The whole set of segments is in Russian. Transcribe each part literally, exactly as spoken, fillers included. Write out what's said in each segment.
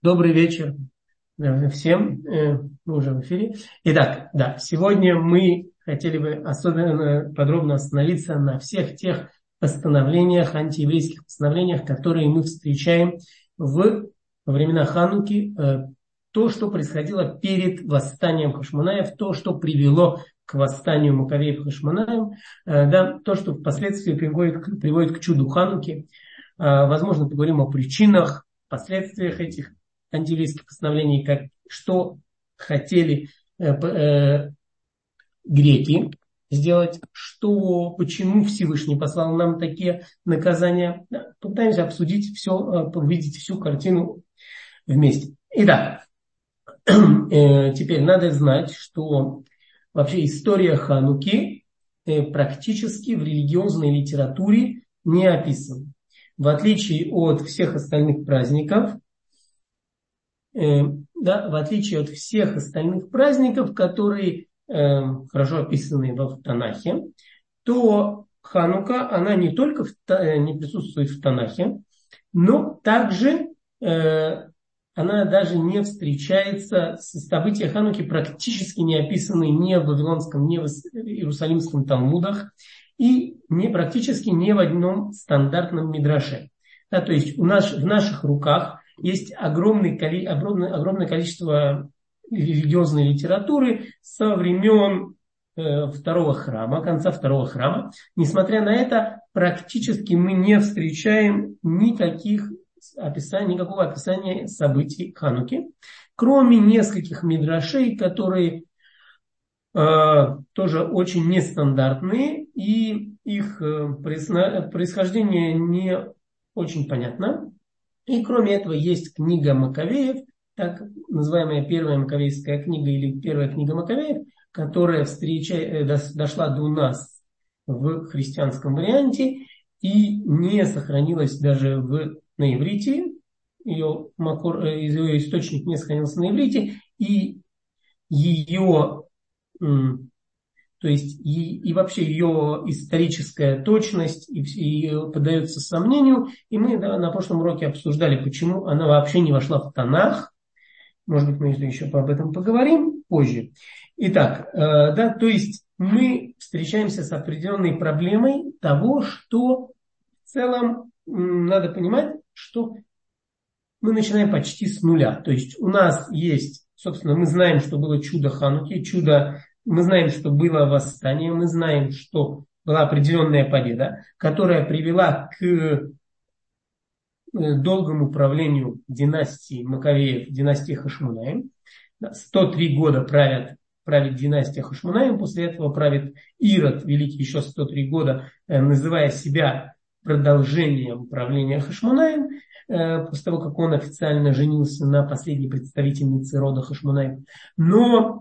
Добрый вечер всем. Мы уже в эфире. Итак, да, сегодня мы хотели бы особенно подробно остановиться на всех тех постановлениях, антиеврейских постановлениях, которые мы встречаем в, во времена Хануки. То, что происходило перед восстанием Хашмонаев, то, что привело к восстанию Маккавеев Хашмонаев, да, то, что впоследствии приводит, приводит к чуду Хануки. Возможно, поговорим о причинах, последствиях этих антиеврейских постановлений, как, что хотели э, э, греки сделать, что, почему Всевышний послал нам такие наказания. Да, попытаемся обсудить все, э, увидеть всю картину вместе. Итак, э, теперь надо знать, что вообще история Хануки э, практически в религиозной литературе не описана. В отличие от всех остальных праздников, э, да, в отличие от всех остальных праздников, которые э, хорошо описаны в Танахе, то Ханука, она не только в, не присутствует в Танахе, но также э, она даже не встречается, события Хануки практически не описаны ни в Вавилонском, ни в Иерусалимском Талмудах, и не, практически ни в одном стандартном мидраше. Да, то есть у нас, в наших руках есть огромный, огромное, огромное количество религиозной литературы со времен э, второго храма, конца второго храма. Несмотря на это, практически мы не встречаем никаких описаний, никакого описания событий Хануки, кроме нескольких мидрашей, которые тоже очень нестандартные, и их происхождение не очень понятно. И кроме этого есть книга Маккавеев, так называемая первая Маккавейская книга или первая книга Маккавеев, которая встреча, дошла до нас в христианском варианте и не сохранилась даже в, на иврите. Ее, ее источник не сохранился на иврите, и ее То есть и, и вообще ее историческая точность и, и поддается сомнению. И мы да, на прошлом уроке обсуждали, почему она вообще не вошла в Танах. Может быть, мы еще об этом поговорим позже. Итак, э, да, то есть мы встречаемся с определенной проблемой того, что в целом м, надо понимать, что мы начинаем почти с нуля. То есть у нас есть, собственно, мы знаем, что было чудо Хануки, чудо. Мы знаем, что было восстание, мы знаем, что была определенная победа, которая привела к долгому правлению династии Маккавеев, династии Хашмонаим. сто три года правят, правит династия Хашмонаим, после этого правит Ирод Великий еще сто три года, называя себя продолжением правления Хашмонаим, после того, как он официально женился на последней представительнице рода Хашмонаим. Но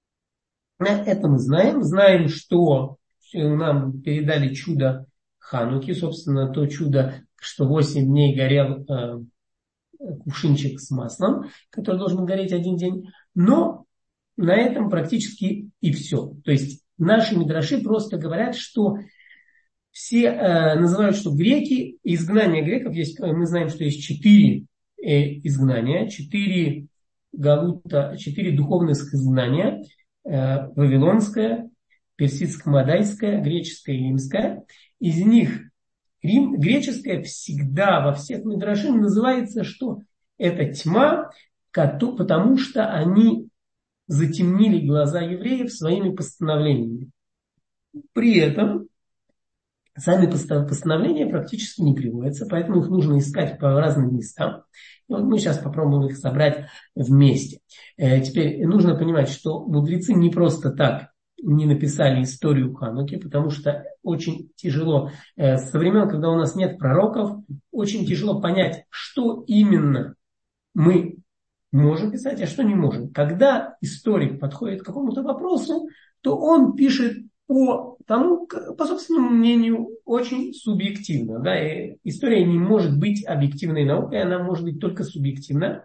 это мы знаем. Знаем, что нам передали чудо Хануки. Собственно, то чудо, что восемь дней горел э, кувшинчик с маслом, который должен гореть один день. Но на этом практически и все. То есть наши мидраши просто говорят, что все э, называют, что греки, изгнание греков, есть, мы знаем, что есть четыре э, изгнания, четыре галута, четыре духовных изгнания. Вавилонская, персидско-мадайская, греческая и римская. Из них Рим, греческая всегда во всех мидрашим называется, что это тьма, потому что они затемнили глаза евреев своими постановлениями. При этом сами постановления практически не приводятся, поэтому их нужно искать по разным местам. И вот мы сейчас попробуем их собрать вместе. Теперь нужно понимать, что мудрецы не просто так не написали историю Хануки, потому что очень тяжело, со времен, когда у нас нет пророков, очень тяжело понять, что именно мы можем писать, а что не можем. Когда историк подходит к какому-то вопросу, то он пишет по тому, по собственному мнению, очень субъективно. Да? И история не может быть объективной наукой, она может быть только субъективна.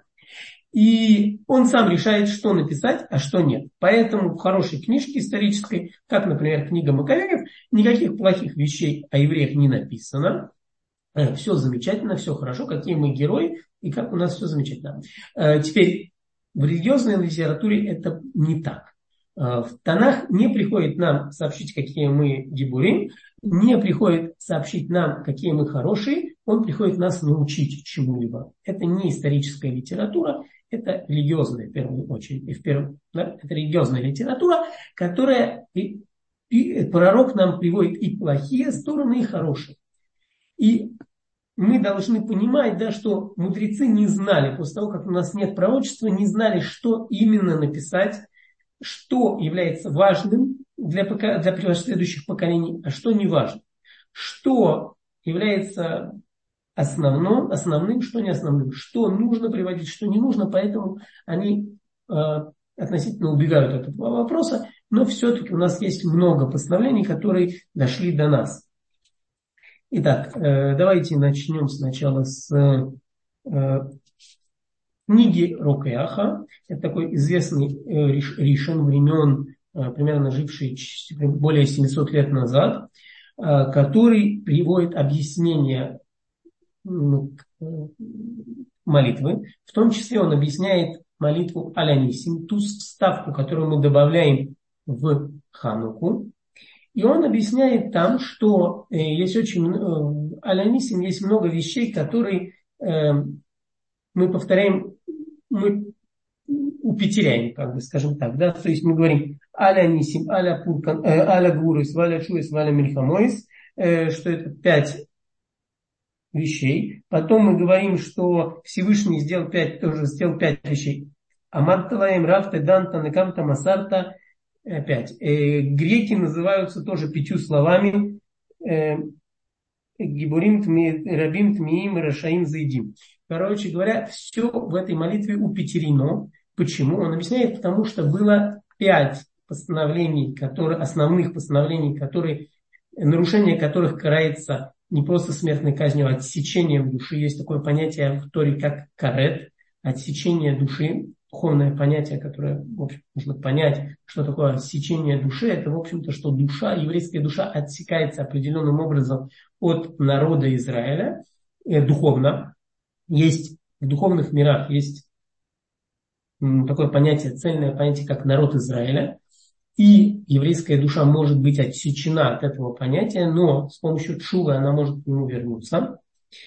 И он сам решает, что написать, а что нет. Поэтому в хорошей книжке исторической, как, например, книга Маккавеев, никаких плохих вещей о евреях не написано. Все замечательно, все хорошо, какие мы герои. и как у нас все замечательно. Теперь, в религиозной литературе это не так. В Танах не приходит нам сообщить, какие мы гибурим, не приходит сообщить нам, какие мы хорошие, он приходит нас научить чему-либо. Это не историческая литература, это религиозная в первую очередь. И в первую, да, это религиозная литература, которая и, и пророк нам приводит и плохие стороны, и хорошие. И мы должны понимать, да, что мудрецы не знали, после того, как у нас нет пророчества, не знали, что именно написать, что является важным для, для следующих поколений, а что не важно. Что является основным, основным, что не основным. Что нужно приводить, что не нужно. Поэтому они э, относительно убегают от этого вопроса. Но все-таки у нас есть много постановлений, которые дошли до нас. Итак, э, давайте начнем сначала с э, книги Рокеаха. Это такой известный э, ришон времен, э, примерно живший более семьсот лет назад, э, который приводит объяснение э, молитвы. В том числе он объясняет молитву Алянисим, ту вставку, которую мы добавляем в Хануку. И он объясняет там, что э, есть очень э, Алянисим, есть много вещей, которые э, мы повторяем, мы упетеряем, как бы, скажем так, да, то есть мы говорим аля нисим, аля пуркан, э, аля гурис, валя чуис, валя мильхамоис, э, что это пять вещей. Потом мы говорим, что Всевышний сделал пять, тоже сделал пять вещей. Амарталаем, рафта, данта, накамта, масарта, пять. Э, греки называются тоже пятью словами. Э, Гибурим, рабим, тмиим, рашаим, заидим. Короче говоря, все в этой молитве упетерено. Почему? Он объясняет, потому что было пять постановлений, которые, основных постановлений, которые, нарушение которых карается не просто смертной казнью, а отсечением души. Есть такое понятие в Торе, как карет, отсечение души. Духовное понятие, которое, в общем, нужно понять, что такое отсечение души. Это, в общем-то, что душа, еврейская душа отсекается определенным образом от народа Израиля э, духовно. Есть в духовных мирах есть м, такое понятие, цельное понятие, как народ Израиля. И еврейская душа может быть отсечена от этого понятия, но с помощью тшувы она может к нему вернуться.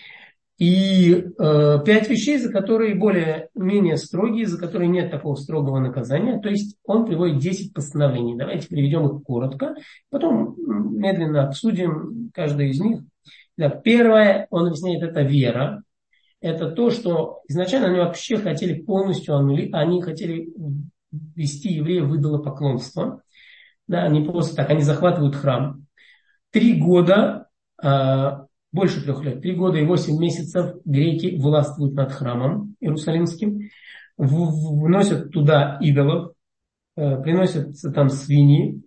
И э, пять вещей, за которые более-менее строгие, за которые нет такого строгого наказания. То есть он приводит десять постановлений. Давайте приведем их коротко, потом медленно обсудим каждое из них. Да, первое, он объясняет, это вера. Это то, что изначально они вообще хотели полностью аннулировать, они хотели ввести евреев в идолопоклонство. Да, не просто так, они захватывают храм. Три года... Э, Больше трех лет, три года и восемь месяцев греки властвуют над храмом Иерусалимским, вносят туда идолов, приносятся там свиньи,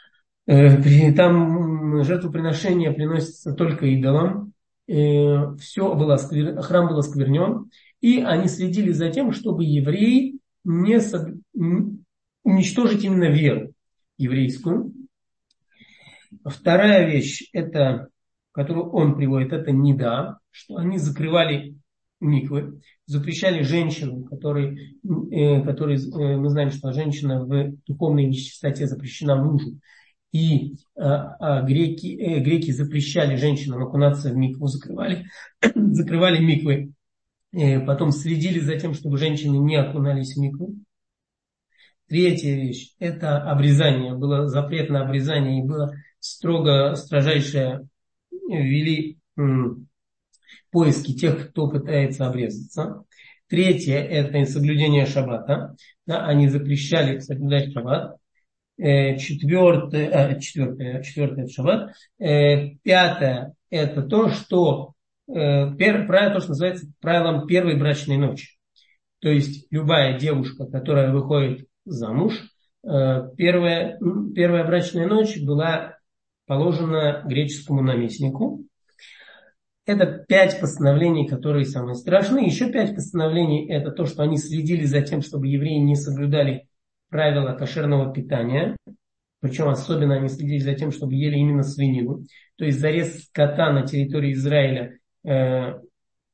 там жертвоприношения приносятся только идолам, все было, храм был осквернен, и они следили за тем, чтобы евреи не со... уничтожить именно веру еврейскую. Вторая вещь, это которую он приводит, это нида, что они закрывали миквы, запрещали женщинам, которые, э, которые э, мы знаем, что женщина в духовной нечистоте запрещена мужу, и э, э, греки, э, греки запрещали женщинам окунаться в микву, закрывали, закрывали миквы, э, потом следили за тем, чтобы женщины не окунались в микву. Третья вещь, это обрезание, было запрет на обрезание, и было строго, строжайшее ввели м, поиски тех, кто пытается обрезаться. Третье, это соблюдение шаббата. Да, они запрещали соблюдать шаббат. Э, четвертое, э, четвертое, четвертое это шаббат. Э, пятое, это то, что э, пер, правило, то, что называется правилом первой брачной ночи. То есть любая девушка, которая выходит замуж, э, первая, первая брачная ночь была положено греческому наместнику. Это пять постановлений, которые самые страшные. Еще пять постановлений, это то, что они следили за тем, чтобы евреи не соблюдали правила кошерного питания. Причем особенно они следили за тем, чтобы ели именно свинину. То есть зарез скота на территории Израиля э,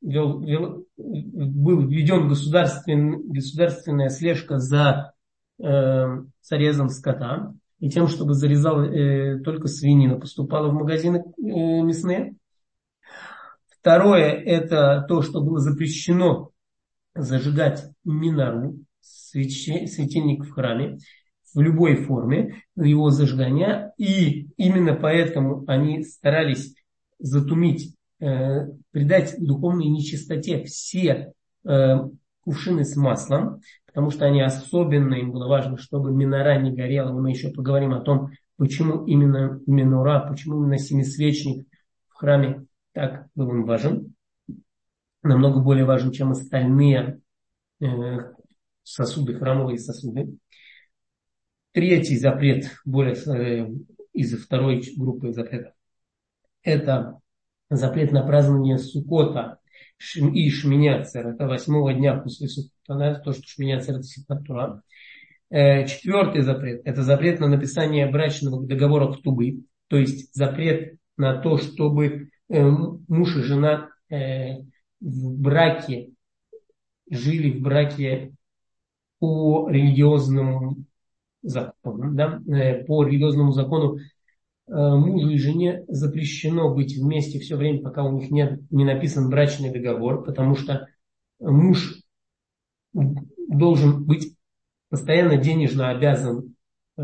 вел, вел, был введен государствен, государственная слежка за э, срезом скота и тем, чтобы зарезал э, только свинина, поступала в магазины э, мясные. Второе, это то, что было запрещено зажигать минору, свечи, светильник в храме, в любой форме его зажигания. И именно поэтому они старались затумить, э, придать духовной нечистоте все э, кувшины с маслом, потому что они особенно, им было важно, чтобы минора не горела. Мы еще поговорим о том, почему именно минора, почему именно семисвечник в храме так был им важен. Намного более важен, чем остальные э, сосуды, храмовые сосуды. Третий запрет, более э, из второй группы запретов, это запрет на празднование Суккота и Шмини Ацер. Это восьмого дня после Суккота, то, что Шмини Ацер это Симхат Тора. Э, четвертый запрет, это запрет на написание брачного договора ктубы, то есть запрет на то, чтобы э, муж и жена э, в браке жили в браке по религиозному закону. Да? По религиозному закону мужу и жене запрещено быть вместе все время, пока у них нет, не написан брачный договор, потому что муж должен быть постоянно денежно обязан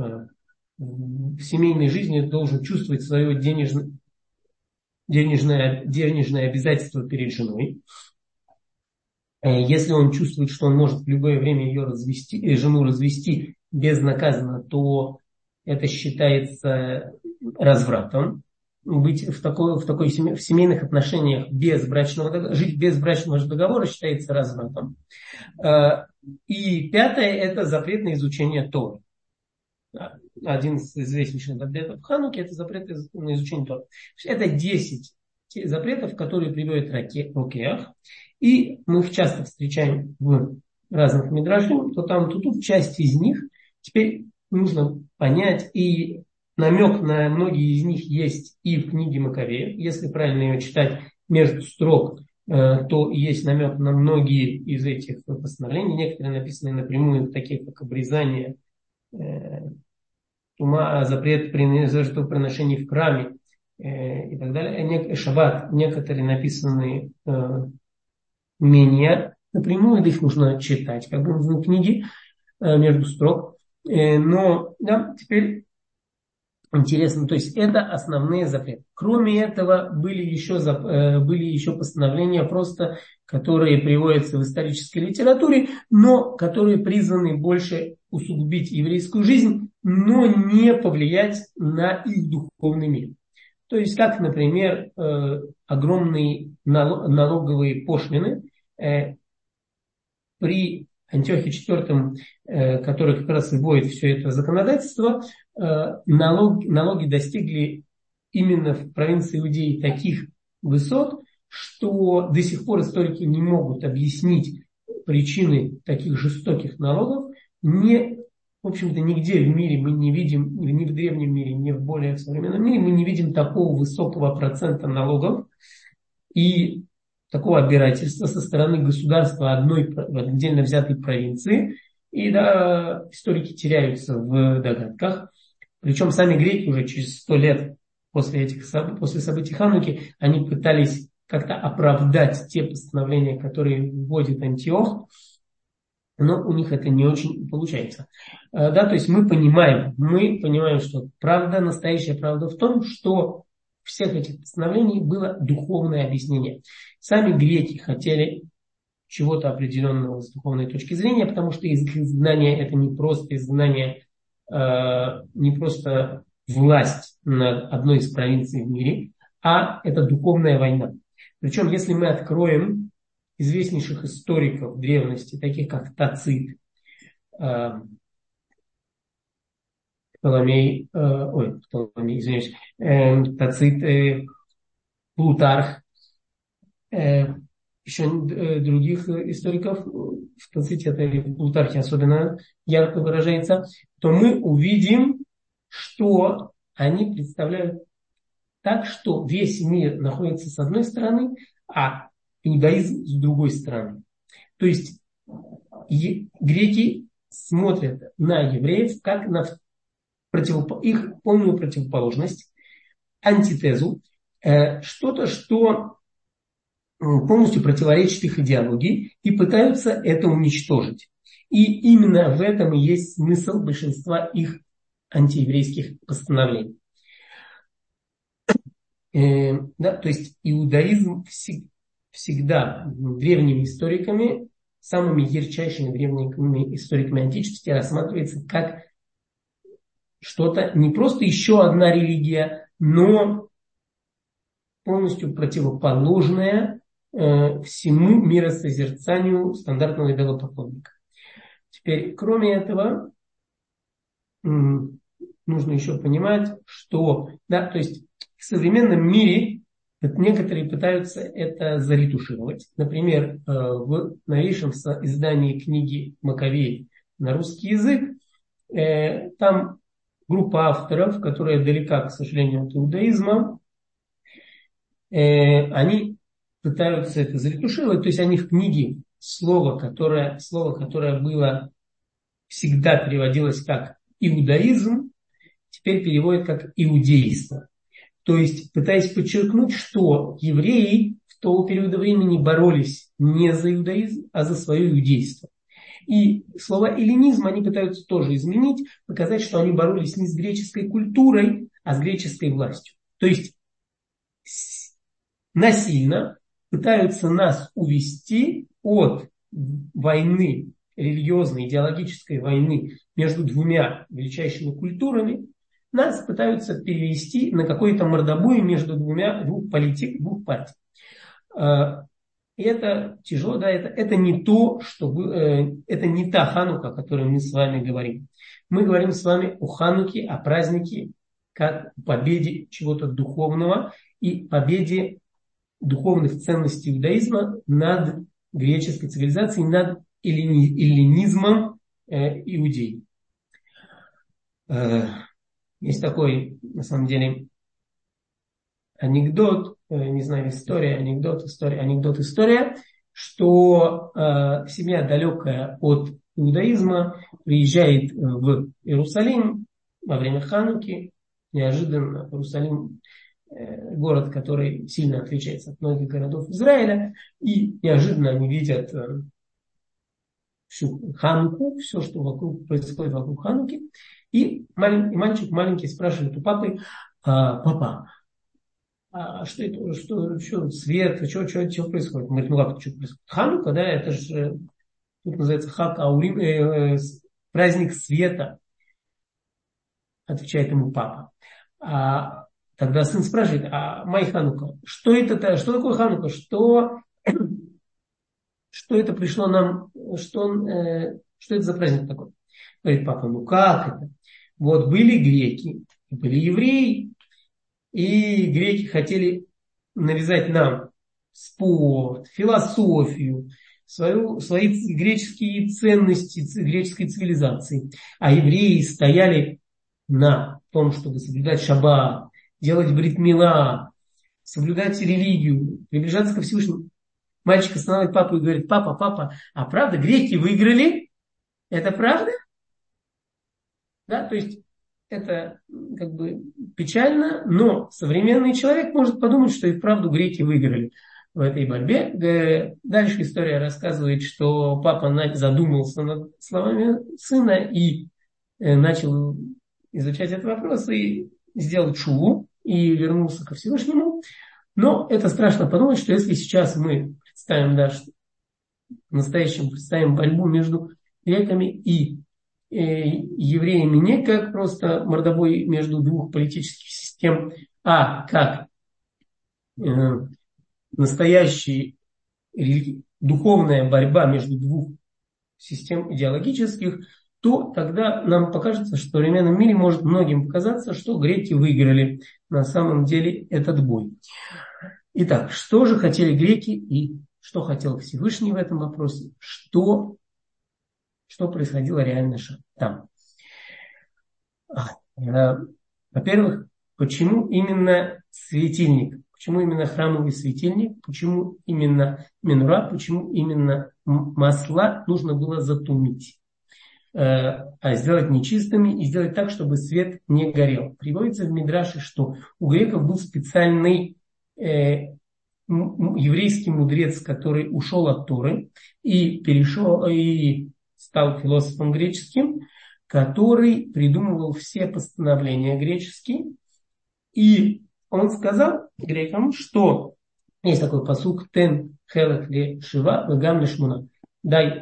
в семейной жизни, должен чувствовать свое денежное, денежное, денежное обязательство перед женой. Если он чувствует, что он может в любое время ее развести, жену развести безнаказанно, то это считается развратом. Быть в, такой, в, такой, в семейных отношениях без брачного договора, жить без брачного договора считается развратом. И пятое – это запрет на изучение Торы. Один из известнейших запретов Хануки – это запрет на изучение Торы. Это десять запретов, которые приводит Рокеах. И мы их часто встречаем в разных мидрашах, то там, то тут часть из них. Теперь нужно понять, и намек на многие из них есть и в книге Маковеев. Если правильно ее читать между строк, то есть намек на многие из этих постановлений. Некоторые написаны напрямую, такие как обрезание тума, запрет жертвоприношений в храме и так далее. Шаббат, некоторые написаны менее напрямую, их нужно читать, как бы в книге между строк. Но да, теперь интересно, то есть это основные запреты. Кроме этого были еще, были еще постановления просто, которые приводятся в исторической литературе, но которые призваны больше усугубить еврейскую жизнь, но не повлиять на их духовный мир. То есть, как, например, огромные налоговые пошлины при Антиохе четвёртом, который как раз и вводит все это законодательство, налог, налоги достигли именно в провинции Иудеи таких высот, что до сих пор историки не могут объяснить причины таких жестоких налогов. Не, в общем-то, нигде в мире мы не видим, ни в древнем мире, ни в более современном мире, мы не видим такого высокого процента налогов и такого обирательства со стороны государства одной отдельно взятой провинции. И да, историки теряются в догадках. Причем сами греки уже через сто лет после, этих, после событий Хануки, они пытались как-то оправдать те постановления, которые вводит Антиох, но у них это не очень получается. Да, то есть мы понимаем, мы понимаем, что правда, настоящая правда в том, что всех этих постановлений было духовное объяснение. Сами греки хотели чего-то определенного с духовной точки зрения, потому что изгнание это не просто изгнание, э, не просто власть над одной из провинций в мире, а это духовная война. Причем, если мы откроем известнейших историков древности, таких как Тацит, э, Птоломей, э, ой, Птоломей, извиняюсь, э, Тацит, э, Плутарх, э, еще э, других историков, в Таците это в Плутархе особенно ярко выражается, то мы увидим, что они представляют так, что весь мир находится с одной стороны, а иудаизм с другой стороны. То есть греки смотрят на евреев как на противоп... их полную противоположность, антитезу, э, что-то, что полностью противоречит их идеологии, и пытаются это уничтожить. И именно в этом и есть смысл большинства их антиеврейских постановлений. Э, да, то есть иудаизм всег, всегда древними историками, самыми ярчайшими древними историками античности рассматривается как что-то, не просто еще одна религия, но полностью противоположное э, всему миросозерцанию стандартного идолопоклонника. Теперь, кроме этого, м, нужно еще понимать, что, да, то есть в современном мире некоторые пытаются это заретушировать. Например, э, в новейшем издании книги Маковеи на русский язык, э, там группа авторов, которая далека, к сожалению, от иудаизма, э, они пытаются это заретушировать, то есть они в книге слово, которое, слово, которое было всегда переводилось как иудаизм, теперь переводят как иудейство. То есть пытаясь подчеркнуть, что евреи в того периода времени боролись не за иудаизм, а за свое иудейство. И слово эллинизм они пытаются тоже изменить, показать, что они боролись не с греческой культурой, а с греческой властью. То есть насильно пытаются нас увести от войны, религиозной, идеологической войны между двумя величайшими культурами, нас пытаются перевести на какой-то мордобой между двумя, двух политик, двух партий. И это тяжело, да, это, это не то, что вы, э, это не та Ханука, о которой мы с вами говорим. Мы говорим с вами о Хануке, о празднике, как о победе чего-то духовного и победе духовных ценностей иудаизма над греческой цивилизацией, над эллинизмом э, иудеи. Э, есть такой, на самом деле, анекдот, не знаю, история, анекдот, история, анекдот, история, что э, семья, далекая от иудаизма, приезжает в Иерусалим во время Хануки. Неожиданно Иерусалим э, город, который сильно отличается от многих городов Израиля, и неожиданно они видят э, всю Хануку, все, что вокруг, происходит вокруг Хануки, и малень, мальчик маленький спрашивает у папы: папа, а что это, что, что свет, что, что, что происходит? Он говорит: ну как, что происходит? Ханука, да, это же, тут называется Хак Аурим, э, э, праздник света, отвечает ему папа. А тогда сын спрашивает: а май Ханука, что это, что такое Ханука, что, что это пришло нам, что, э, что это за праздник такой? Говорит папа: ну как это? Вот были греки, были евреи, и греки хотели навязать нам спорт, философию, свою, свои греческие ценности греческой цивилизации. А евреи стояли на том, чтобы соблюдать шаббат, делать брит-мила, соблюдать религию, приближаться ко Всевышнему. Мальчик останавливает папу и говорит: папа, папа, а правда греки выиграли? Это правда? Да, то есть это как бы печально, но современный человек может подумать, что и вправду греки выиграли в этой борьбе. Дальше история рассказывает, что папа задумался над словами сына и начал изучать этот вопрос и сделал шуву и вернулся ко Всевышнему. Но это страшно подумать, что если сейчас мы представим, да, что в настоящем представим борьбу между греками и евреями не как просто мордобой между двух политических систем, а как э, настоящая духовная борьба между двух систем идеологических, то тогда нам покажется, что в современном мире может многим показаться, что греки выиграли на самом деле этот бой. Итак, что же хотели греки и что хотел Всевышний в этом вопросе? Что Что происходило реально там. Во-первых, почему именно светильник? Почему именно храмовый светильник? Почему именно минура? Почему именно масла нужно было затумить? А сделать нечистыми и сделать так, чтобы свет не горел. Приводится в Мидраше, что у греков был специальный э, еврейский мудрец, который ушел от Торы и перешел и стал философом греческим, который придумывал все постановления греческие. И он сказал грекам, что есть такой пасук «Тен хелек ле шива вегам ле шмуна». Дай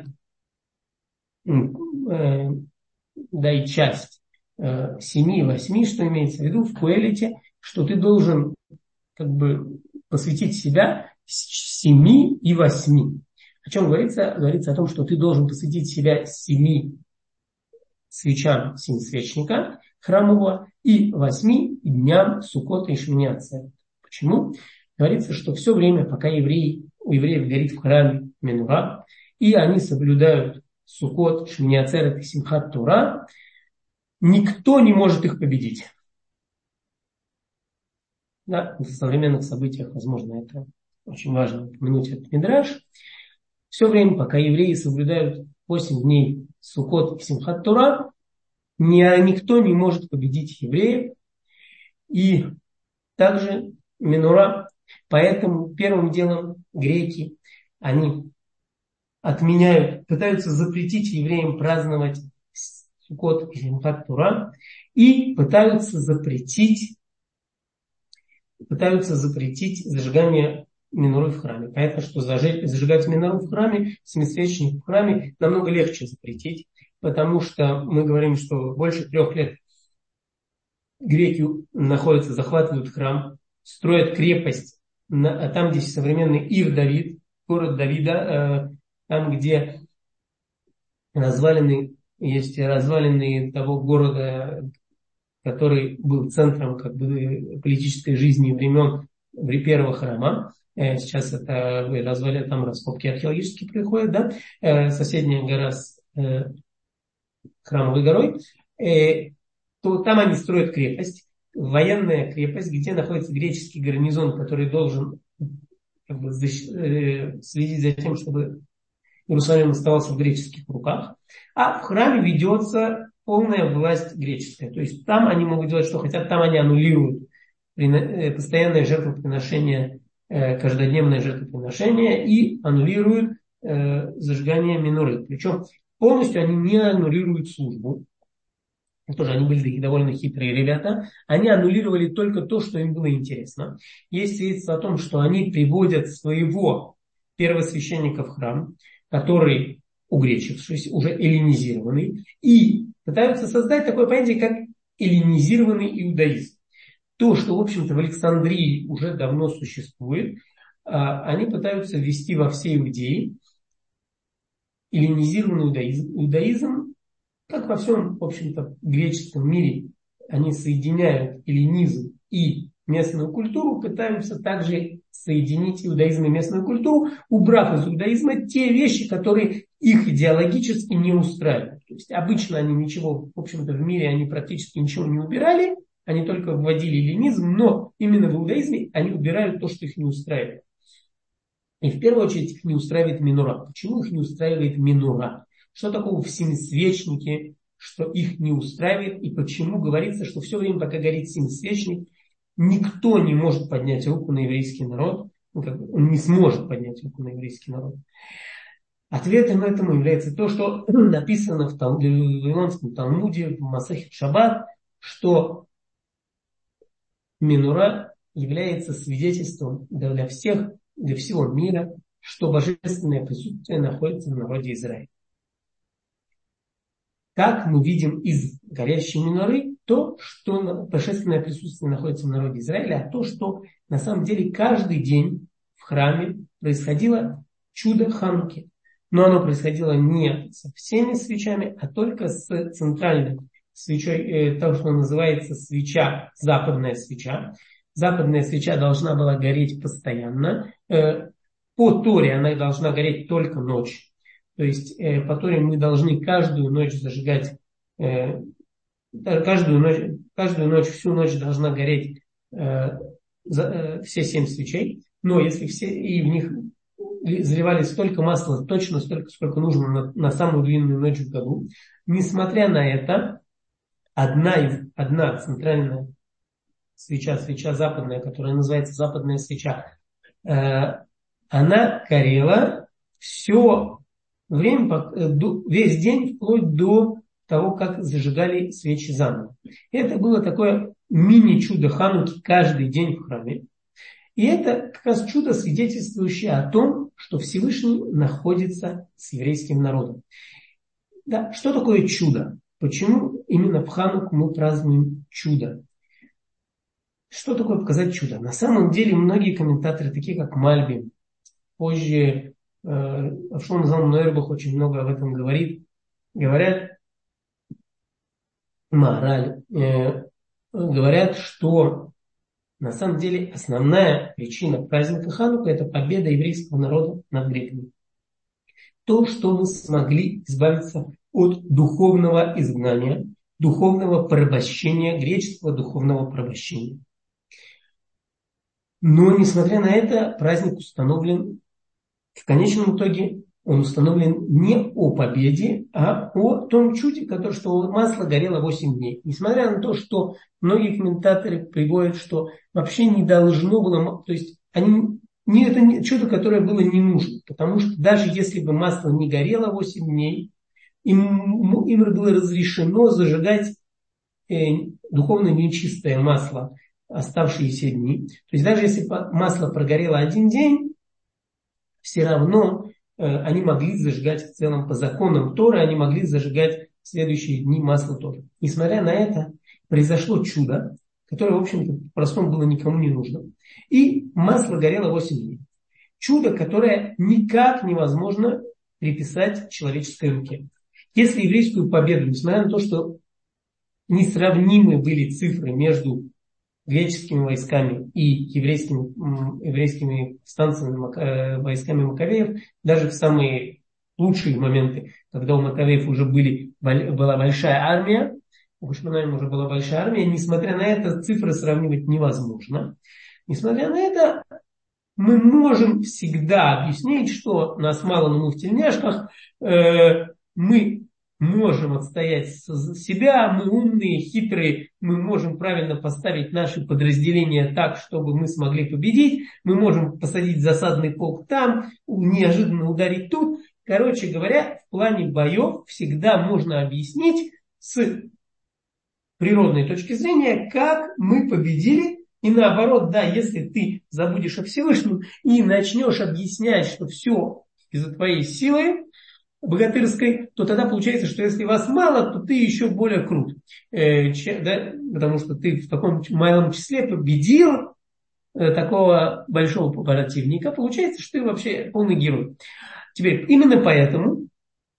э, дай часть э, семи, восьми, что имеется в виду в Куэлите, что ты должен как бы посвятить себя семи и восьми. О чем говорится? Говорится о том, что ты должен посвятить себя семи свечам семисвечника храмового и восьми дням Суккота и Шмини Ацерет. Почему? Говорится, что все время, пока евреи, у евреев горит в храме менура, и они соблюдают Суккот, Шмини Ацерет и Симхат Тора, никто не может их победить. Да, в современных событиях, возможно, это очень важно упомянуть этот мидраш. Все время, пока евреи соблюдают восемь дней Суккот и Симхат Тора, никто не может победить евреев. И также менура. Поэтому первым делом греки, они отменяют, пытаются запретить евреям праздновать Суккот и Симхат Тора и пытаются запретить пытаются запретить зажигание миноры в храме. Понятно, что зажечь, зажигать минору в храме, семисвечник в храме намного легче запретить, потому что мы говорим, что больше трех лет греки находятся, захватывают храм, строят крепость на, там, где современный Ир-Давид, город Давида, там, где развалины, есть развалины того города, который был центром как бы политической жизни времен первого храма. Сейчас это развалины, там раскопки археологические происходят, да? Соседняя гора с храмовой горой. То там они строят крепость, военная крепость, где находится греческий гарнизон, который должен как бы следить за тем, чтобы Иерусалим оставался в греческих руках. А в храме ведется полная власть греческая. То есть там они могут делать, что хотят, там они аннулируют постоянное жертвоприношение, каждодневное жертвоприношение и аннулируют зажигание миноры. Причем полностью они не аннулируют службу. Тоже они были довольно хитрые ребята. Они аннулировали только то, что им было интересно. Есть свидетельство о том, что они приводят своего первосвященника в храм, который угречившийся, уже эллинизированный, и пытаются создать такое понятие, как эллинизированный иудаизм. То, что, в общем-то, в Александрии уже давно существует, они пытаются ввести во все Иудеи эллинизированный иудаизм. Иудаизм, как во всем, в общем-то, греческом мире, они соединяют эллинизм и местную культуру, пытаются также соединить иудаизм и местную культуру, убрав из иудаизма те вещи, которые их идеологически не устраивают. То есть обычно они ничего, в общем-то, в мире они практически ничего не убирали, они только вводили эллинизм, но именно в иудаизме они убирают то, что их не устраивает. И в первую очередь их не устраивает минура. Почему их не устраивает минура? Что такого в семисвечнике, что их не устраивает, и почему говорится, что все время, пока горит семисвечник, никто не может поднять руку на еврейский народ, ну, как бы он не сможет поднять руку на еврейский народ. Ответом этому является то, что написано в, Тал... в Вавилонском Талмуде, в Масехет Шаббат, что минура является свидетельством для всех, для всего мира, что божественное присутствие находится в народе Израиля. Как мы видим из горящей миноры, то, что божественное присутствие находится в народе Израиля, а то, что на самом деле каждый день в храме происходило чудо Хануки. Но оно происходило не со всеми свечами, а только с центральной свечой, э, то, что называется свеча, западная свеча. Западная свеча должна была гореть постоянно. Э, по Торе она должна гореть только ночью. То есть э, по Торе мы должны каждую ночь зажигать, э, каждую ночь, каждую ночь, всю ночь должна гореть э, все семь свечей, но если все и в них заливали столько масла, точно столько, сколько нужно на, на самую длинную ночь в году, несмотря на это, одна, одна центральная свеча, свеча западная, которая называется западная свеча, э, она горела все время, весь день, вплоть до того, как зажигали свечи заново. Это было такое мини-чудо Хануки каждый день в храме. И это как раз чудо, свидетельствующее о том, что Всевышний находится с еврейским народом. Да, что такое чудо? Почему именно в Хануку мы празднуем чудо? Что такое показать чудо? На самом деле многие комментаторы, такие как Мальбим, позже э, Авшон Залм Нойербах очень много об этом говорит, говорят, Мораль, э, говорят, что на самом деле основная причина праздника Ханука – это победа еврейского народа над греками. То, что мы смогли избавиться от духовного изгнания, духовного порабощения, греческого духовного порабощения. Но, несмотря на это, праздник установлен, в конечном итоге, он установлен не о победе, а о том чуде, которое, что масло горело восемь дней. Несмотря на то, что многие комментаторы приводят, что вообще не должно было, то есть они, не, это не, чудо, которое было не нужно, потому что даже если бы масло не горело восемь дней, им, им было разрешено зажигать э, духовно нечистое масло оставшиеся дни. То есть даже если масло прогорело один день, все равно они могли зажигать в целом по законам Торы, они могли зажигать в следующие дни масло тоже. Несмотря на это, произошло чудо, которое, в общем-то, по-простому было никому не нужно. И масло горело восемь дней. Чудо, которое никак невозможно приписать человеческой руке. Если еврейскую победу, несмотря на то, что несравнимы были цифры между греческими войсками и еврейскими, еврейскими станциями, войсками Маковеев, даже в самые лучшие моменты, когда у Маковеев уже были, была большая армия, у Хашмонаим уже была большая армия, несмотря на это, цифры сравнивать невозможно. Несмотря на это, мы можем всегда объяснить, что нас мало, но мы в тельняшках, э, мы можем отстоять себя, мы умные, хитрые, мы можем правильно поставить наши подразделения так, чтобы мы смогли победить, мы можем посадить засадный полк там, неожиданно ударить тут. Короче говоря, в плане боев всегда можно объяснить с природной точки зрения, как мы победили. И наоборот, да, если ты забудешь о Всевышнем и начнешь объяснять, что все из-за твоей силы богатырской, то тогда получается, что если вас мало, то ты еще более крут. Э, че, да, потому что ты в таком малом числе победил э, такого большого противника. Получается, что ты вообще полный герой. Теперь, именно поэтому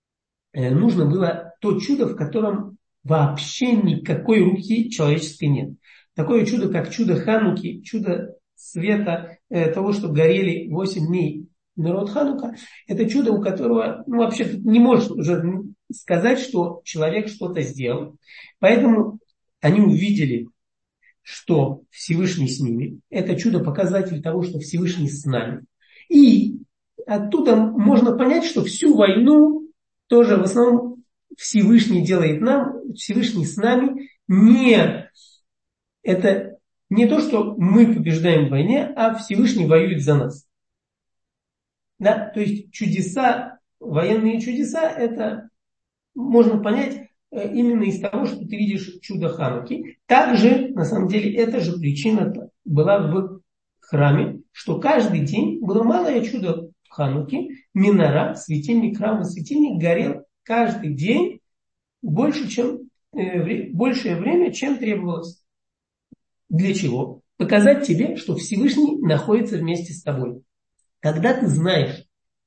э, нужно было то чудо, в котором вообще никакой руки человеческой нет. Такое чудо, как чудо Хануки, чудо света, э, того, что горели восемь дней народ Ханука, это чудо, у которого, ну, вообще не можешь уже сказать, что человек что-то сделал. Поэтому они увидели, что Всевышний с ними. Это чудо показатель того, что Всевышний с нами. И оттуда можно понять, что всю войну тоже в основном Всевышний делает нам, Всевышний с нами. Не, это не то, что мы побеждаем в войне, а Всевышний воюет за нас. Да, то есть чудеса, военные чудеса, это можно понять именно из того, что ты видишь чудо Хануки. Также, на самом деле, эта же причина была в храме, что каждый день было малое чудо Хануки, минора, светильник храма, светильник горел каждый день больше, чем, э, большее время, чем требовалось. Для чего? Показать тебе, что Всевышний находится вместе с тобой. Когда ты знаешь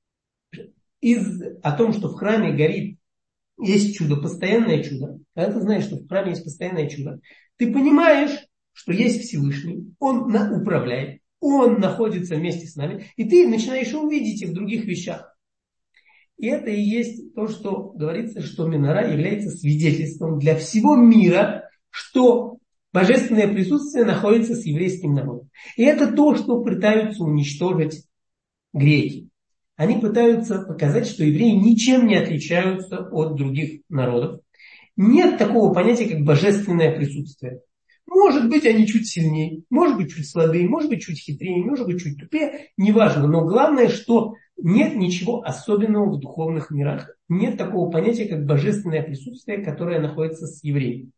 из, о том, что в храме горит, есть чудо, постоянное чудо, когда ты знаешь, что в храме есть постоянное чудо, ты понимаешь, что есть Всевышний, Он на, управляет, Он находится вместе с нами, и ты начинаешь увидеть и в других вещах. И это и есть то, что говорится, что минора является свидетельством для всего мира, что Божественное присутствие находится с еврейским народом. И это то, что пытаются уничтожить греки. Они пытаются показать, что евреи ничем не отличаются от других народов. Нет такого понятия, как божественное присутствие. Может быть, они чуть сильнее, может быть, чуть слабее, может быть, чуть хитрее, может быть, чуть тупее. Неважно. Но главное, что нет ничего особенного в духовных мирах. Нет такого понятия, как божественное присутствие, которое находится с евреями.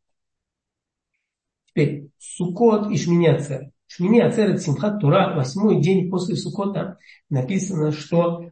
Теперь Суккот и Шмини Ацерет. Шмини Ацерет Симхат Тора, восьмой день после Суккота, написано, что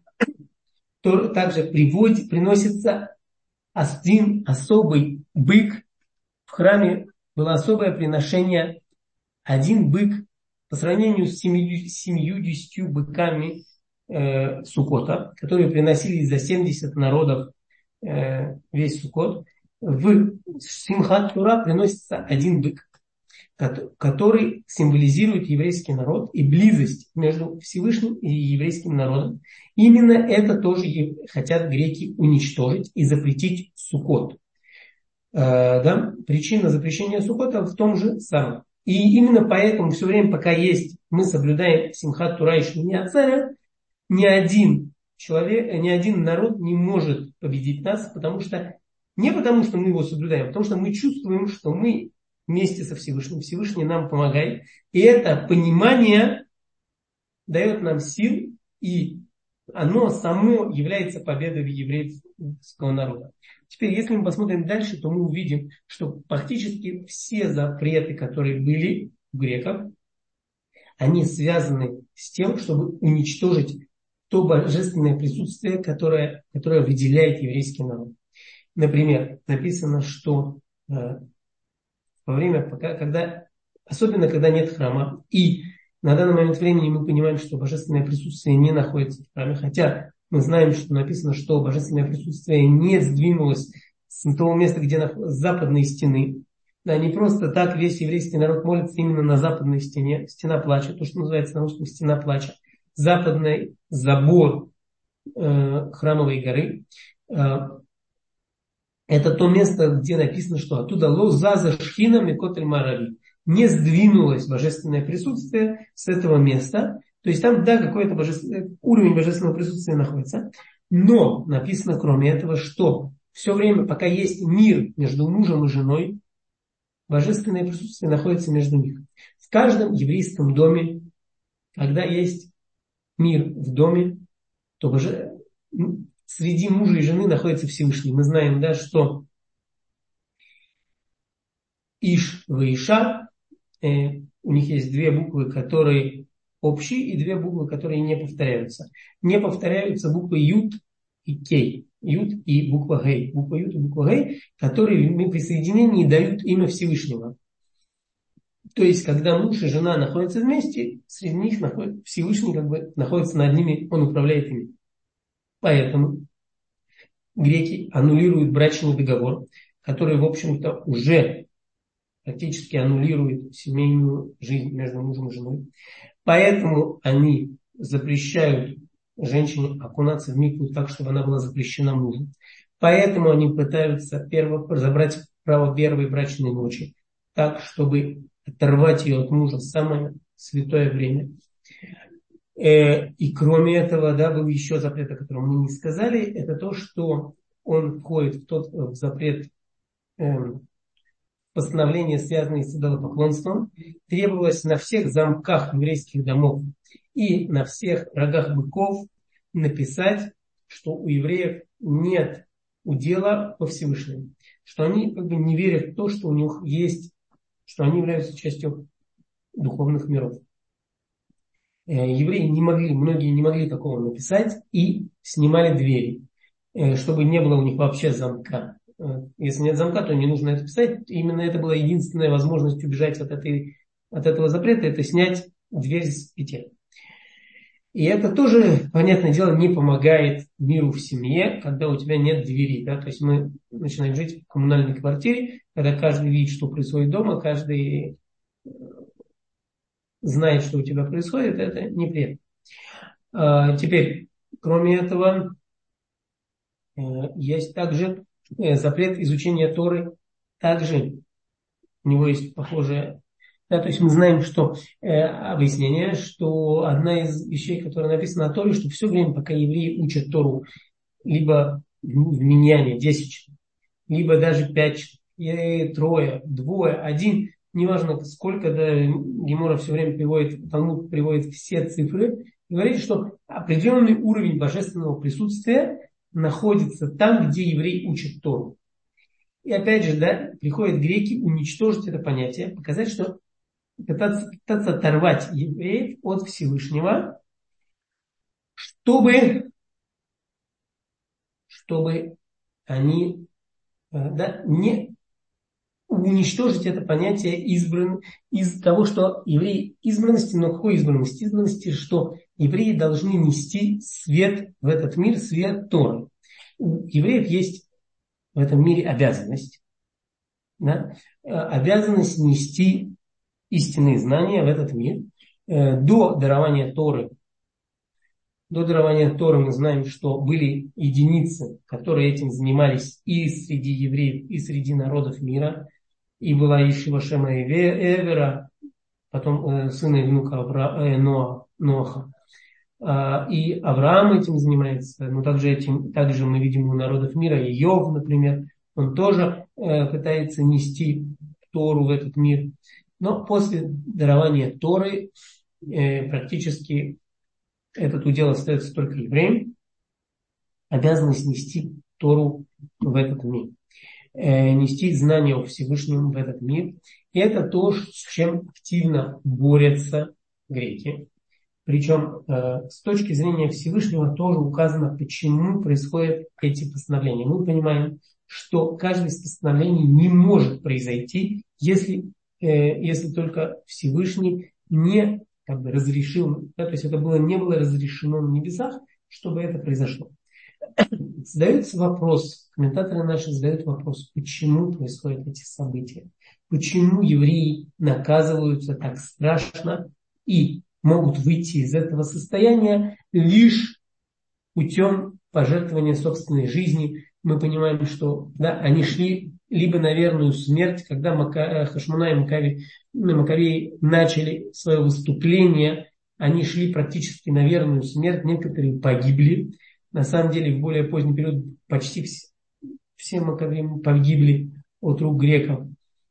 также приводит, приносится один особый бык. В храме было особое приношение, один бык по сравнению с семьюдесятью быками э, Суккота, которые приносили за семьдесят народов э, весь Суккот. В Симхат Тора приносится один бык, который символизирует еврейский народ и близость между Всевышним и еврейским народом. Именно это тоже хотят греки уничтожить и запретить Суккот. Э, да? Причина запрещения Суккота в том же самом. И именно поэтому все время, пока есть, мы соблюдаем Симхат Тора и Шмини Ацерет, ни один человек, ни один народ не может победить нас, потому что не потому, что мы его соблюдаем, а потому что мы чувствуем, что мы вместе со Всевышним. Всевышний нам помогает. И это понимание дает нам сил, и оно само является победой еврейского народа. Теперь, если мы посмотрим дальше, то мы увидим, что практически все запреты, которые были у греков, они связаны с тем, чтобы уничтожить то божественное присутствие, которое, которое выделяет еврейский народ. Например, написано, что э, во время, пока, когда, особенно когда нет храма, и на данный момент времени мы понимаем, что божественное присутствие не находится в храме, хотя мы знаем, что написано, что божественное присутствие не сдвинулось с того места, где находится, с западной стены. Да, не просто так весь еврейский народ молится именно на западной стене, стена плача, то, что называется на русском стена плача, западный забор э, храмовой горы. Э, это то место, где написано, что оттуда лозаза шхина микотель марави. Не сдвинулось божественное присутствие с этого места. То есть там, да, какой-то божественный, уровень божественного присутствия находится. Но написано, кроме этого, что все время, пока есть мир между мужем и женой, божественное присутствие находится между них. В каждом еврейском доме, когда есть мир в доме, то боже... среди мужа и жены находится Всевышний. Мы знаем, да, что Иш и Иша, э, у них есть две буквы, которые общие, и две буквы, которые не повторяются. Не повторяются буквы Ют и Кей. Ют и буква Гей. Буква Ют и буква Гей, которые при соединении дают имя Всевышнего. То есть, когда муж и жена находятся вместе, среди них находится, Всевышний как бы находится над ними, он управляет ими. Поэтому греки аннулируют брачный договор, который, в общем-то, уже практически аннулирует семейную жизнь между мужем и женой. Поэтому они запрещают женщине окунаться в микву так, чтобы она была запрещена мужу. Поэтому они пытаются перво, забрать право первой брачной ночи, так, чтобы оторвать ее от мужа в самое святое время. И кроме этого, да, был еще запрет, о котором мы не сказали, это то, что он входит в тот в запрет э, постановления, связанные с идолопоклонством. Требовалось на всех замках еврейских домов и на всех рогах быков написать, что у евреев нет удела по Всевышнему, что они как бы не верят в то, что у них есть, что они являются частью духовных миров. Евреи не могли, многие не могли такого написать и снимали двери, чтобы не было у них вообще замка. Если нет замка, то не нужно это писать. Именно это была единственная возможность убежать от, этой, от этого запрета, это снять дверь с петель. И это тоже, понятное дело, не помогает миру в семье, когда у тебя нет двери. Да? То есть мы начинаем жить в коммунальной квартире, когда каждый видит, что происходит дома, каждый знает, что у тебя происходит, это неприятно. А, теперь, кроме этого, есть также запрет изучения Торы. Также него есть похожее. Да, то есть мы знаем, что э, объяснение, что одна из вещей, которая написана на Торе, что все время, пока евреи учат Тору, либо в миньяне десять, либо даже пять, трое, двое, один, неважно сколько, да, Гемора все время приводит, Талмуд приводит все цифры, и говорит, что определенный уровень божественного присутствия находится там, где еврей учит Тору. И опять же, да, приходят греки уничтожить это понятие, показать, что пытаться, пытаться оторвать евреев от Всевышнего, чтобы, чтобы они да, не уничтожить это понятие избран, из того, что евреи избранности, но какой избранности? Избранности, что евреи должны нести свет в этот мир, свет Торы. У евреев есть в этом мире обязанность, да, обязанность нести истинные знания в этот мир. До дарования Торы, до дарования Торы мы знаем, что были единицы, которые этим занимались и среди евреев, и среди народов мира. И была Ишива Шема Эвера, потом э, сына и внука Авра, э, Ноа, Ноаха. А, и Авраам этим занимается, но также, этим, также мы видим у народов мира, и Йов, например, он тоже э, пытается нести Тору в этот мир. Но после дарования Торы э, практически этот удел остается только евреям, обязанность нести Тору в этот мир. Нести знания о Всевышнем в этот мир. И это то, с чем активно борются греки. Причем э, с точки зрения Всевышнего тоже указано, почему происходят эти постановления. Мы понимаем, что каждое из постановлений не может произойти, если, э, если только Всевышний не как бы, разрешил, да, то есть это было, не было разрешено на небесах, чтобы это произошло. Задается вопрос, комментаторы наши задают вопрос, почему происходят эти события, почему евреи наказываются так страшно и могут выйти из этого состояния лишь путем пожертвования собственной жизни. Мы понимаем, что да, они шли либо на верную смерть, когда Мака, Хашмона и Макави, Макавеи начали свое выступление, они шли практически на верную смерть, некоторые погибли. На самом деле, в более поздний период почти все, все Макавеи погибли от рук греков.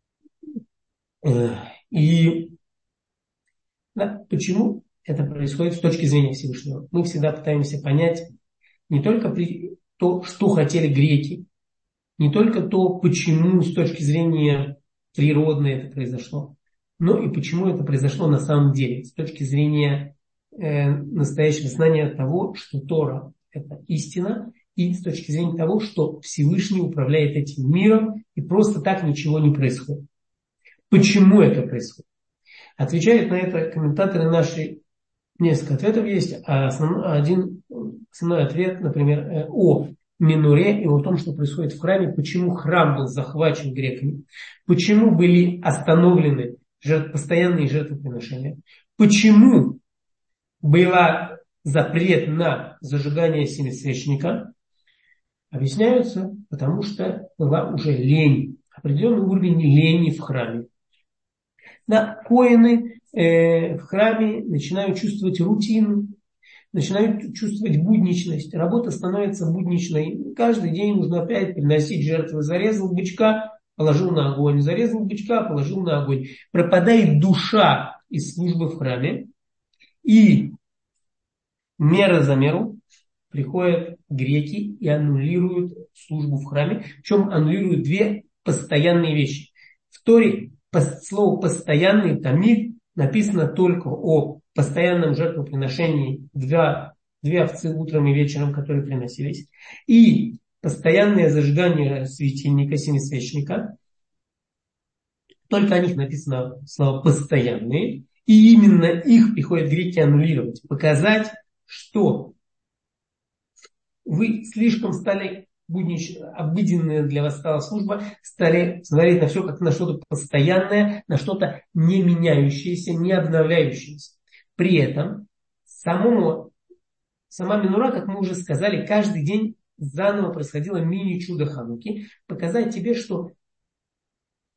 И да, почему это происходит с точки зрения Всевышнего? Мы всегда пытаемся понять не только то, что хотели греки, не только то, почему с точки зрения природной это произошло, но и почему это произошло на самом деле, с точки зрения э, настоящего знания того, что Тора – это истина, и с точки зрения того, что Всевышний управляет этим миром, и просто так ничего не происходит. Почему это происходит? Отвечают на это комментаторы наши, несколько ответов есть, а основной, один основной ответ, например, о минуре и о том, что происходит в храме, почему храм был захвачен греками, почему были остановлены жертв, постоянные жертвоприношения, почему был запрет на зажигание семисвечника, объясняются, потому что была уже лень, определенный уровень лени в храме. Да, коэны э, в храме начинают чувствовать рутину, начинают чувствовать будничность. Работа становится будничной. Каждый день нужно опять приносить жертвы. Зарезал бычка, положил на огонь. Зарезал бычка, положил на огонь. Пропадает душа из службы в храме. И мера за меру приходят греки и аннулируют службу в храме. Причем аннулируют две постоянные вещи. В Торе слово «постоянный» тамид написано только о постоянном жертвоприношении, два, две овцы утром и вечером, которые приносились, и постоянное зажигание светильника, семисвечника. Только о них написано слово «постоянные», и именно их приходят греки аннулировать, показать, что вы слишком стали буднич, обыденная для вас стала служба, стали смотреть на все как на что-то постоянное, на что-то не меняющееся, не обновляющееся. При этом самому, сама минура, как мы уже сказали, каждый день заново происходило мини-чудо Хануки, показать тебе, что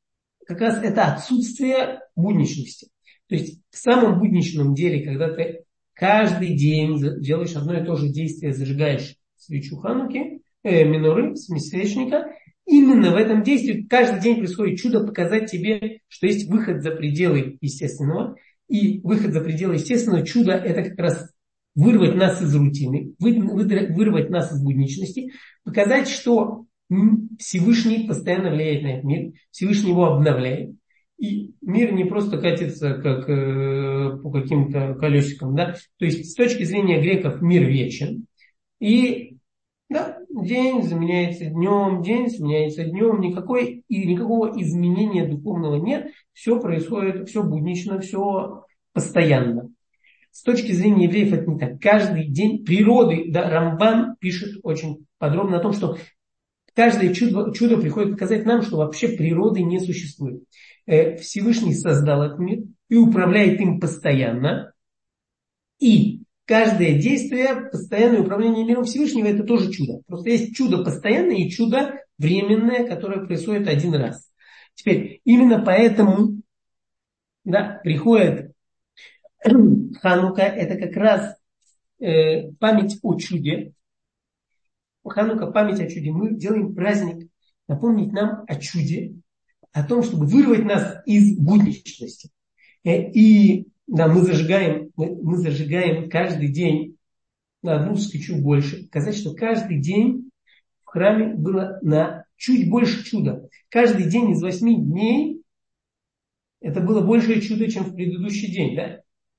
как раз это отсутствие будничности. То есть в самом будничном деле, когда ты каждый день делаешь одно и то же действие, зажигаешь свечу Хануки, э, миноры, свечника, именно в этом действии каждый день происходит чудо показать тебе, что есть выход за пределы естественного. И выход за пределы естественного, чудо, это как раз вырвать нас из рутины, вырвать нас из будничности, показать, что Всевышний постоянно влияет на этот мир, Всевышний его обновляет. И мир не просто катится как э, по каким-то колесикам, да. То есть с точки зрения греков мир вечен. И да, день заменяется днем, день сменяется днем, никакой, и никакого изменения духовного нет. Все происходит, все буднично, все постоянно. С точки зрения евреев это не так. Каждый день природы, да, Рамбан пишет очень подробно о том, что каждое чудо, чудо приходит показать нам, что вообще природы не существует. Всевышний создал этот мир и управляет им постоянно. И каждое действие, постоянное управление миром Всевышнего, это тоже чудо. Просто есть чудо постоянное и чудо временное, которое происходит один раз. Теперь, именно поэтому да, приходит Ханука, это как раз э, память о чуде. Ханука, память о чуде. Мы делаем праздник, напомнить нам о чуде, о том, чтобы вырвать нас из будничности. И да, мы зажигаем, мы, мы зажигаем каждый день на одну свечу больше. Сказать, что каждый день в храме было на чуть больше чуда. Каждый день из восьми дней это было большее чудо, чем в предыдущий день. Да?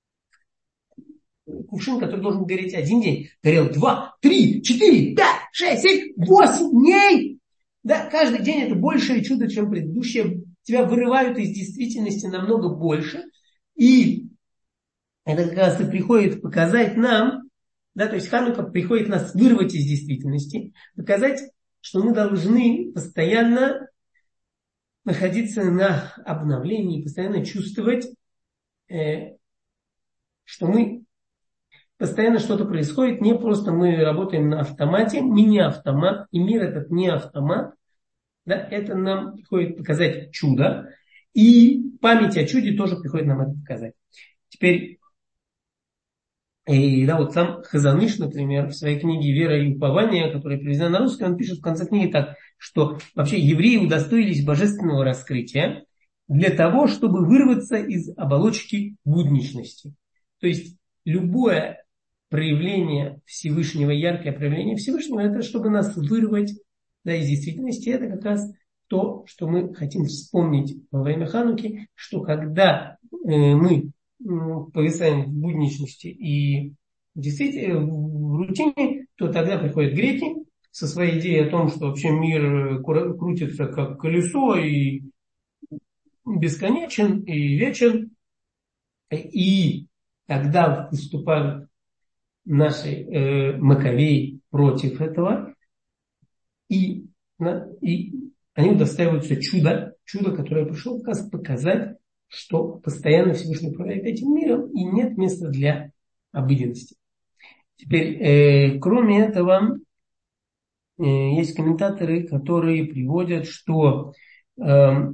Кувшин, который должен гореть один день, горел два, три, четыре, пять, шесть, семь, восемь дней. Да, каждый день это большее чудо, чем предыдущее. Тебя вырывают из действительности намного больше. И это как раз и приходит показать нам, да, то есть Ханука приходит нас вырвать из действительности, показать, что мы должны постоянно находиться на обновлении, постоянно чувствовать, э, что мы постоянно что-то происходит, не просто мы работаем на автомате, мы не автомат, и мир этот не автомат. Да, это нам приходит показать чудо. И память о чуде тоже приходит нам это показать. Теперь, и, да, вот сам Хазаныш, например, в своей книге «Вера и упование», которая переведена на русский, он пишет в конце книги так, что вообще евреи удостоились божественного раскрытия для того, чтобы вырваться из оболочки будничности. То есть любое проявление Всевышнего, яркое проявление Всевышнего, это чтобы нас вырвать, да, из действительности. Это как раз то, что мы хотим вспомнить во время Хануки, что когда э, мы э, повисаем в будничности и действительно в рутине, то тогда приходят греки со своей идеей о том, что вообще мир крутится как колесо и бесконечен, и вечен. И тогда выступают наши э, маковеи против этого. И, и они удостаиваются чуда, чудо, которое пришло как раз показать, что постоянно Всевышний управляет этим миром и нет места для обыденности. Теперь, э, кроме этого, э, есть комментаторы, которые приводят, что э,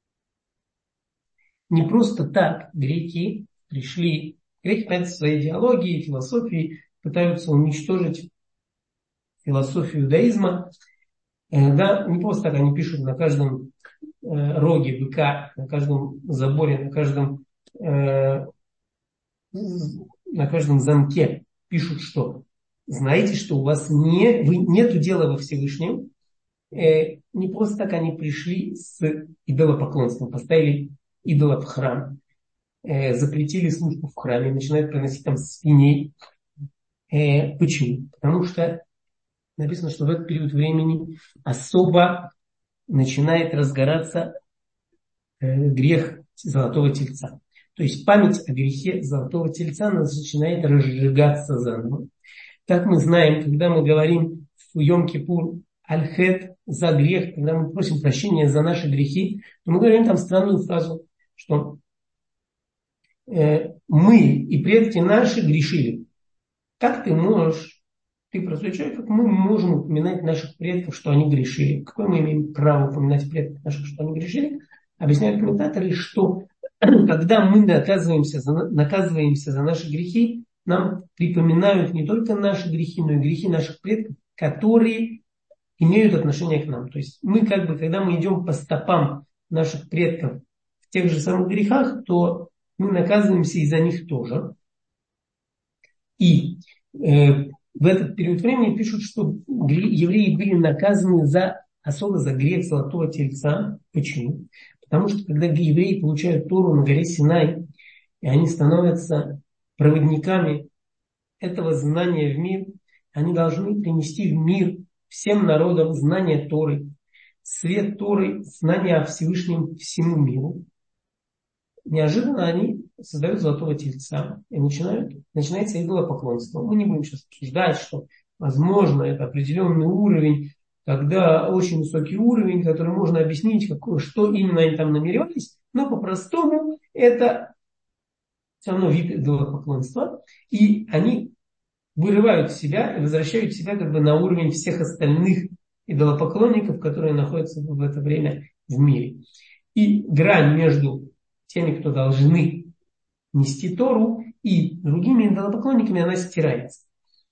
не просто так греки пришли, греки пытаются своей идеологией, философией, пытаются уничтожить философию иудаизма. Да, не просто так они пишут на каждом э, роге быка, на каждом заборе, на каждом, э, на каждом замке пишут, что знаете, что у вас не, вы, нету дела во Всевышнем. Э, не просто так они пришли с идолопоклонством, поставили идола в храм, э, запретили службу в храме, начинают приносить там свиней. Э, почему? Потому что написано, что в этот период времени особо начинает разгораться э, грех золотого тельца. То есть память о грехе золотого тельца начинает разжигаться заново. Так мы знаем, когда мы говорим в Йом-Кипур аль-Хет за грех, когда мы просим прощения за наши грехи, то мы говорим там странную фразу, что э, мы и предки наши грешили. Как ты можешь... Ты простой человек, как мы можем упоминать наших предков, что они грешили? Какое мы имеем право упоминать предков наших, что они грешили? Объясняют комментаторы, что когда мы наказываемся за, наказываемся за наши грехи, нам припоминают не только наши грехи, но и грехи наших предков, которые имеют отношение к нам. То есть мы как бы, когда мы идем по стопам наших предков в тех же самых грехах, то мы наказываемся и за них тоже. И э, в этот период времени пишут, что евреи были наказаны за, особо за грех золотого тельца. Почему? Потому что когда евреи получают Тору на горе Синай, и они становятся проводниками этого знания в мир, они должны принести в мир всем народам знание Торы, свет Торы, знание о Всевышнем всему миру. Неожиданно они создают золотого тельца и начинают, начинается идолопоклонство. Мы не будем сейчас обсуждать, что, возможно, это определенный уровень, когда очень высокий уровень, который можно объяснить, какое, что именно они там намеревались, но по-простому это все равно вид идолопоклонства, и они вырывают себя и возвращают себя как бы на уровень всех остальных идолопоклонников, которые находятся в это время в мире. И грань между теми, кто должны нести Тору, и другими идолопоклонниками, она стирается.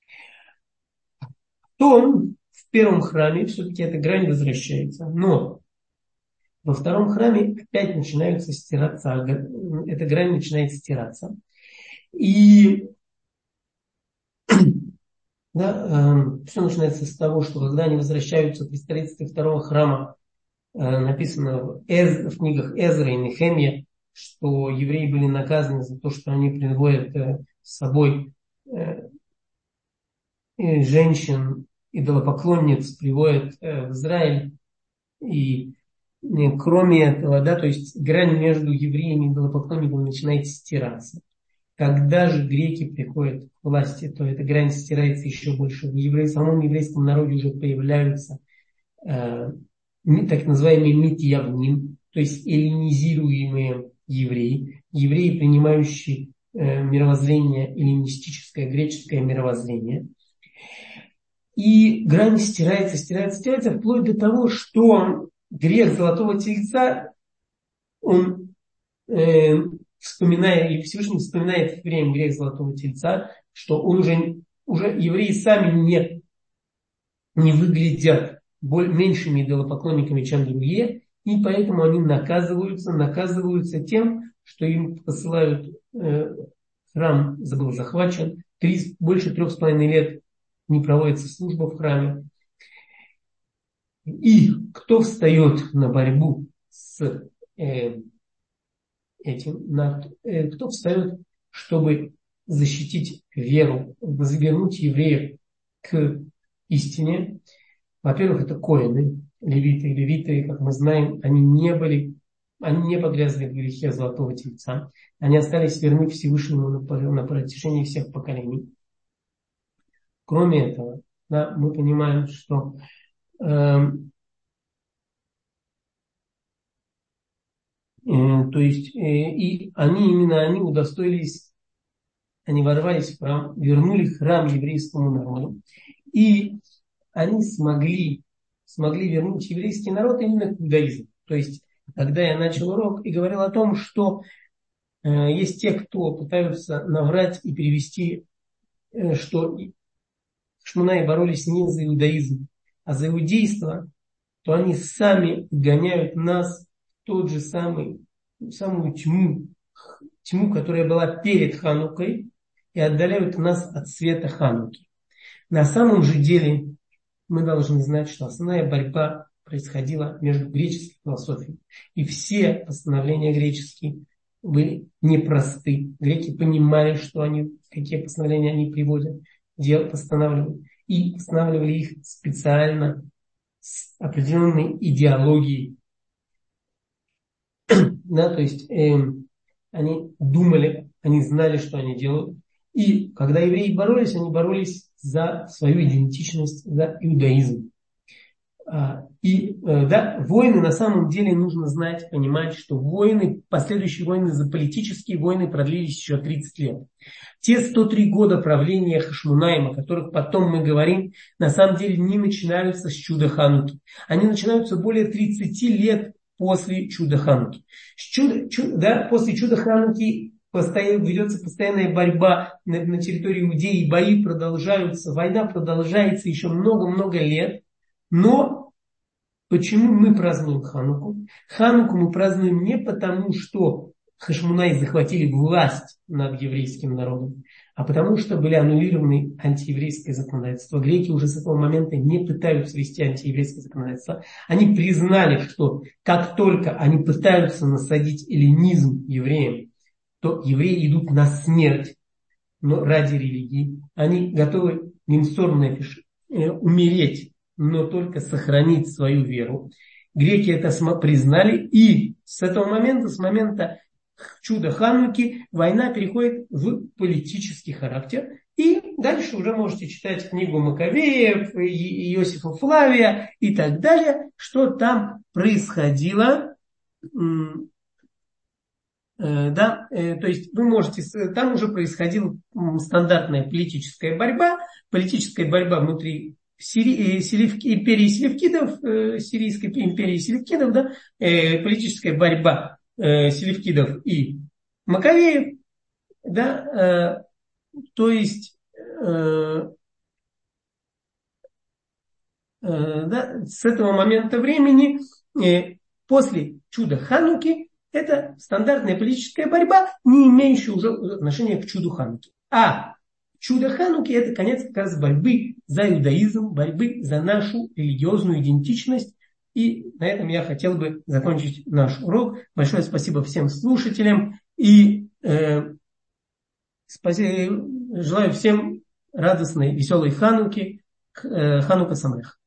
То в первом храме все-таки эта грань возвращается. Но во втором храме опять начинаются стираться, эта грань начинает стираться. И да, э, все начинается с того, что когда они возвращаются при строительстве второго храма, э, написано в, Эз, в книгах Эзра и Нехемия, что евреи были наказаны за то, что они приводят э, с собой э, женщин, идолопоклонниц, приводят э, в Израиль. И э, кроме этого, да, то есть грань между евреями и идолопоклонниками начинает стираться. Когда же греки приходят к власти, то эта грань стирается еще больше. В, евре... в самом еврейском народе уже появляются э, так называемые митьявним, то есть эллинизируемые евреи, евреи, принимающие э, мировоззрение, эллинистическое, греческое мировоззрение. И грань стирается, стирается, стирается, вплоть до того, что грех золотого тельца, он... Э, вспоминая, или Всевышний вспоминает время грех золотого тельца, что он уже, уже евреи сами не, не выглядят более, меньшими идолопоклонниками, чем другие, и поэтому они наказываются, наказываются тем, что им посылают э, храм, был захвачен, три, больше трех с половиной лет не проводится служба в храме. И кто встает на борьбу с э, этим, на, э, кто встает, чтобы защитить веру, завернуть евреев к истине? Во-первых, это коэны, левиты. Левиты, как мы знаем, они не были, они не погрязли в грехе золотого тельца. Они остались верны Всевышнему на, на протяжении всех поколений. Кроме этого, да, мы понимаем, что э, то есть, и они, именно они удостоились, они ворвались в храм, вернули храм еврейскому народу. И они смогли, смогли вернуть еврейский народ именно к иудаизму. То есть, когда я начал урок и говорил о том, что э, есть те, кто пытаются наврать и перевести, э, что шмунаи боролись не за иудаизм, а за иудейство, то они сами гоняют нас в тот же самый, самую тьму, тьму, которая была перед Ханукой, и отдаляют нас от света Хануки. На самом же деле мы должны знать, что основная борьба происходила между греческой философией. И все постановления греческие были непросты. Греки понимали, что они, какие постановления они приводят, дел постанавливают. И постанавливали их специально с определенной идеологией. Да, то есть э, они думали, они знали, что они делают. И когда евреи боролись, они боролись за свою идентичность, за иудаизм. А, и э, да, войны на самом деле нужно знать, понимать, что войны, последующие войны за политические войны продлились еще тридцать лет. Те сто три года правления Хашмонаим, о которых потом мы говорим, на самом деле не начинаются с чуда Хануки. Они начинаются более тридцать лет после чуда Хануки. Чудо, чудо, да, после чуда Хануки постоянно, ведется постоянная борьба на, на территории Иудеи, бои продолжаются, война продолжается еще много-много лет. Но почему мы празднуем Хануку? Хануку мы празднуем не потому, что Хашмонаи захватили власть над еврейским народом, а потому что были аннулированы антиеврейское законодательство. Греки уже с этого момента не пытаются вести антиеврейское законодательство. Они признали, что как только они пытаются насадить эллинизм евреям, то евреи идут на смерть, но ради религии. Они готовы немсор нефиш, э, умереть, но только сохранить свою веру. Греки это признали, и с этого момента, с момента чуда Хануки, война переходит в политический характер. И дальше уже можете читать книгу Маковеев, Иосифа Флавия и так далее, что там происходило. Да, то есть вы можете, там уже происходила стандартная политическая борьба, политическая борьба внутри Сири, Селевки, империи Селевкидов, сирийской империи Селевкидов, да, политическая борьба Селевкидов и Маковеев, да, то есть да, с этого момента времени, после чуда Хануки, это стандартная политическая борьба, не имеющая уже отношения к чуду Хануки. А чудо Хануки — это конец как раз борьбы за иудаизм, борьбы за нашу религиозную идентичность. И на этом я хотел бы закончить наш урок. Большое спасибо всем слушателям. И э, спаси, желаю всем радостной, веселой Хануки. Э, Ханука Самех.